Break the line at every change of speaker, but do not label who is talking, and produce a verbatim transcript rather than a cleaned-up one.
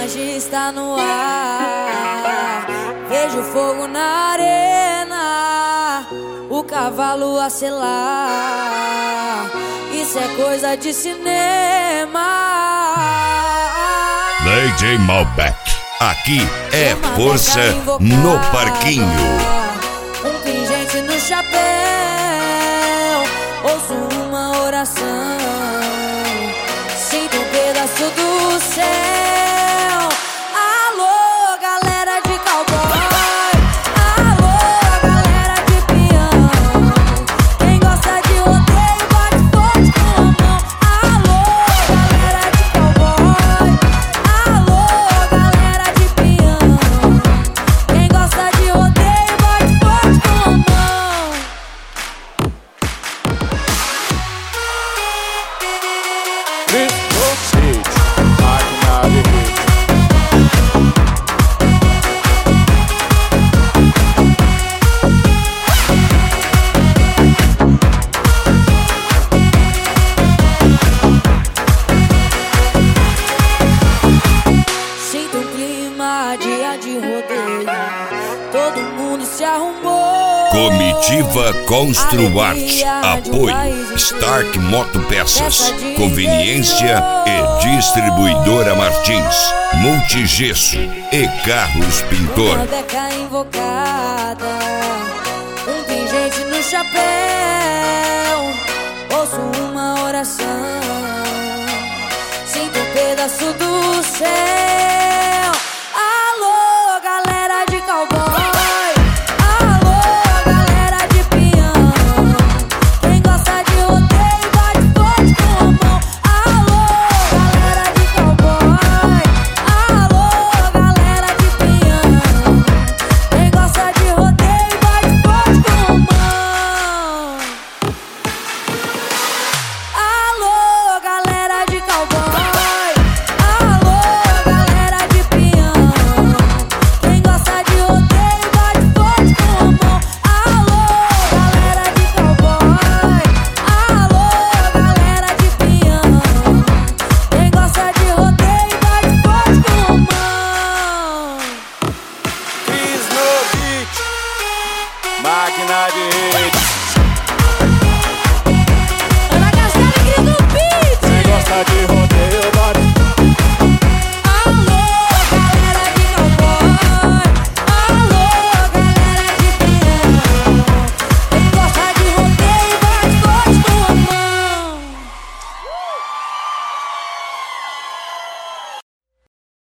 magia está no ar. Vejo fogo na arena, o cavalo a selar. Isso é coisa de cinema.
D J Malbec, aqui é força no parquinho.
Um pingente no chapéu, ouço uma oração, sinto um pedaço do céu. Alô, galera de cowboy, alô, galera de peão. Quem gosta de rodeio, bate forte com a mão. Alô, galera de cowboy, alô, galera de peão. Quem gosta de rodeio, bate forte com a mão. Sinto um clima, dia de rodeio, todo mundo se arrumou.
Comitiva Construarte, apoio Stark Motopeças, Conveniência e Distribuidora Martins, Multigesso e Carlos Pintor.
Uma beca invocada, um pingente no chapéu, ouço uma oração, sinto um pedaço do céu.